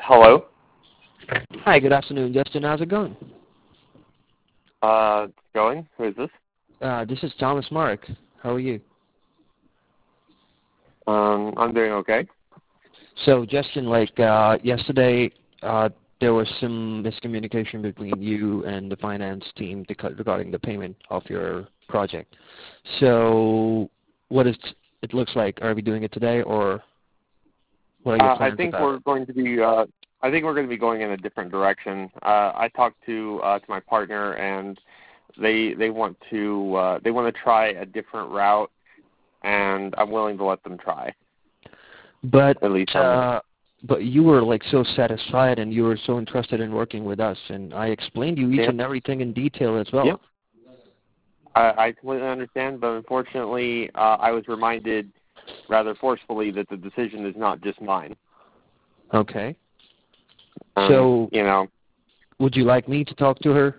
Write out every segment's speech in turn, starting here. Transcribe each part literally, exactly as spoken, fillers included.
Hello. Hi, good afternoon, Justin. How's it going? Uh, going. Who is this? Uh, this is Thomas Mark. How are you? Um, I'm doing okay. So, Justin, like uh, yesterday, uh, there was some miscommunication between you and the finance team deca- regarding the payment of your project. So, what is it looks like? Are we doing it today, or what are your Uh, I plans think about we're it? going to be. Uh, I think we're going to be going in a different direction. Uh, I talked to uh, to my partner, and they they want to uh, they want to try a different route, and I'm willing to let them try. But At least I'm. uh, but you were like so satisfied, and you were so interested in working with us, and I explained you each Yeah. and everything in detail as well. Yeah. I, I completely understand, but unfortunately, uh, I was reminded rather forcefully that the decision is not just mine. Okay. Um, So, you know, would you like me to talk to her?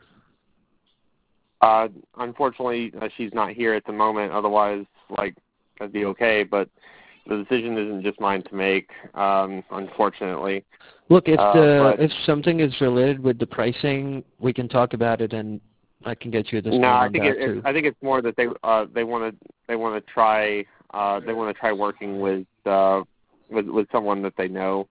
uh, unfortunately, uh, she's not here at the moment. Otherwise, like, that'd be okay. But the decision isn't just mine to make, um, unfortunately. Look, if Uh, the but if something is related with the pricing, we can talk about it, and I can get you a no, discount I on think it, that it, too. I think it's more that they uh, they want to they want to try uh, they want to try working with uh, with with someone that they know,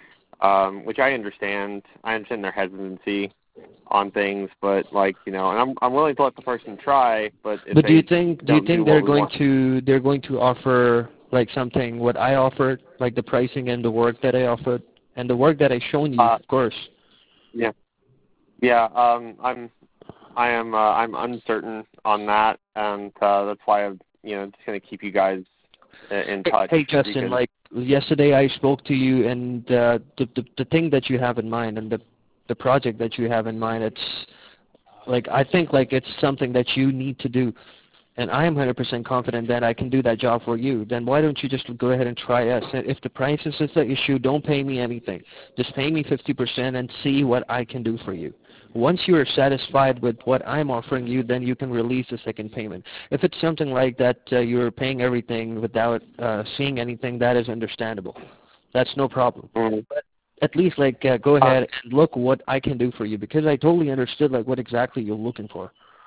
um, which I understand. I understand their hesitancy on things, but like you know, and I'm I'm willing to let the person try, but if But do you they think do you don't do think what they're we going want, to they're going to offer like something what I offered, like the pricing and the work that I offered and the work that I shown you, uh, of course. yeah, yeah, um, I'm I am uh, I'm uncertain on that, and uh, that's why I'm you know just gonna keep you guys uh, in Hey, touch hey, Justin, because like yesterday I spoke to you, and uh, the, the the thing that you have in mind and the the project that you have in mind, it's like I think like it's something that you need to do, and I am one hundred percent confident that I can do that job for you. Then why don't you just go ahead and try us? And if the price is the issue, don't pay me anything. Just pay me fifty percent and see what I can do for you. Once you are satisfied with what I'm offering you, then you can release the second payment. If it's something like that, uh, you're paying everything without uh, seeing anything, that is understandable. That's no problem. mm, At least like uh, go uh, ahead and look what I can do for you, because I totally understood like what exactly you're looking for.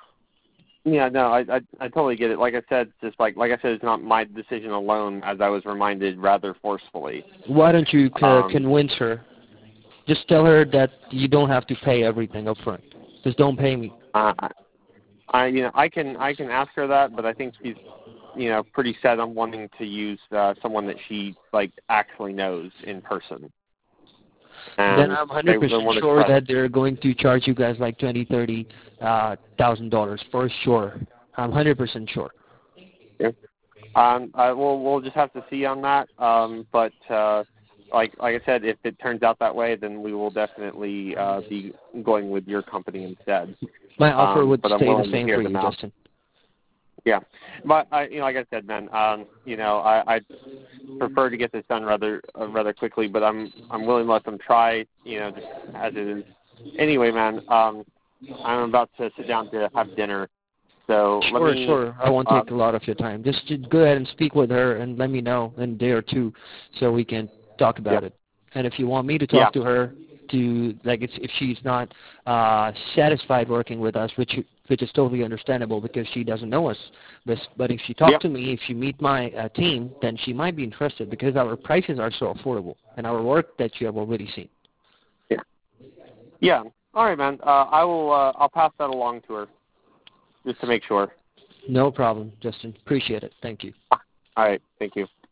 yeah, no, I, I I totally get it. Like I said, just like like I said, it's not my decision alone, as I was reminded rather forcefully. Why don't you c- Um, convince her? Just tell her that you don't have to pay everything up front. Just don't pay me. I, I you know I can I can ask her that, but I think she's you know pretty set on wanting to use uh, someone that she like actually knows in person, Then and I'm they they one hundred percent want to sure try. that they're going to charge you guys like twenty, thirty uh, thousand dollars for sure. I'm one hundred percent sure. Yeah. Um, I, we'll we'll just have to see on that. Um, but uh, like like I said, if it turns out that way, then we will definitely uh, be going with your company instead. My offer Um, would but I'm stay the willing to same hear for them you, out. Justin. Yeah, but I, you know, like I said, man, um, you know, I, I prefer to get this done rather uh, rather quickly. But I'm I'm willing to let them try. You know, just as it is. Anyway, man, um, I'm about to sit down to have dinner. So let Sure, me. sure. I won't Uh, take a lot of your time. Just to go ahead and speak with her and let me know in a day or two so we can talk yeah, about it. And if you want me to yeah, talk to her to, like, it's, if she's not uh, satisfied working with us, which which is totally understandable because she doesn't know us. But, but if she yeah, talks to me, if she meet my uh, team, then she might be interested because our prices are so affordable and our work that you have already seen. yeah, yeah. All right, man. Uh, I will. Uh, I'll pass that along to her just to make sure. No problem, Justin. Appreciate it. Thank you. All right. Thank you.